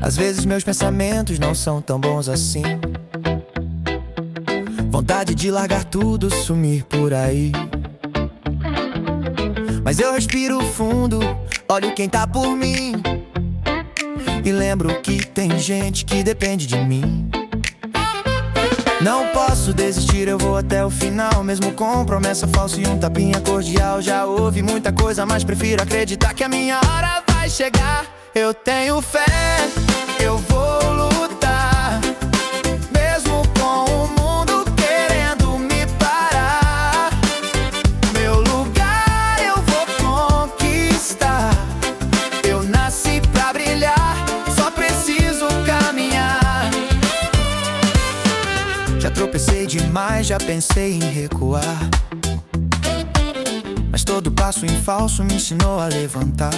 Às vezes meus pensamentos não são tão bons assim. Vontade de largar tudo, sumir por aí. Mas eu respiro fundo, olho quem tá por mim e lembro que tem gente que depende de mim. Não posso desistir, eu vou até o final, mesmo com promessa falsa e um tapinha cordial. Já ouvi muita coisa, mas prefiro acreditar que a minha hora vai chegar. Eu tenho fé, eu vou lutar, mesmo com o mundo querendo me parar. Meu lugar eu vou conquistar. Eu nasci pra brilhar, só preciso caminhar. Já tropecei demais, já pensei em recuar, mas todo passo em falso me ensinou a levantar.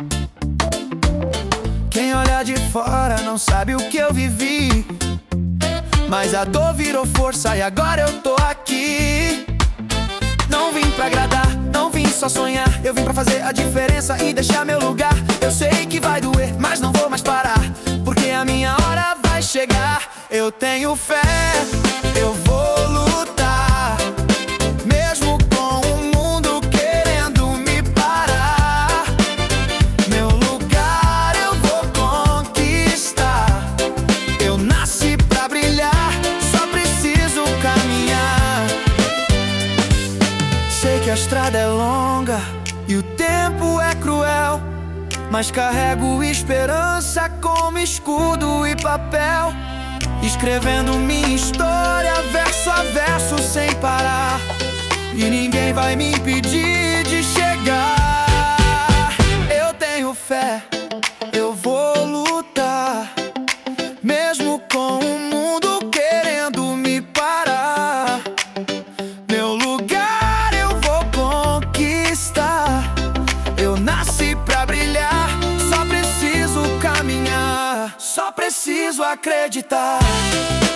Quem olha de fora não sabe o que eu vivi, mas a dor virou força e agora eu tô aqui. Não vim pra agradar, não vim só sonhar, eu vim pra fazer a diferença e deixar meu lugar. Eu sei que vai doer, mas não vou mais parar, porque a minha hora vai chegar. Eu tenho fé, eu vou lutar, mesmo com o mundo querendo me parar. Meu lugar eu vou conquistar. Eu nasci pra brilhar, só preciso caminhar. Sei que a estrada é longa e o tempo é cruel, mas carrego esperança como escudo e papel, escrevendo minha história verso a verso sem parar. E ninguém vai me impedir de chegar. Eu tenho fé, eu vou lutar, mesmo com o mundo querendo me parar. Meu lugar eu vou conquistar. Eu nasci pra brilhar, só preciso caminhar, só preciso acreditar.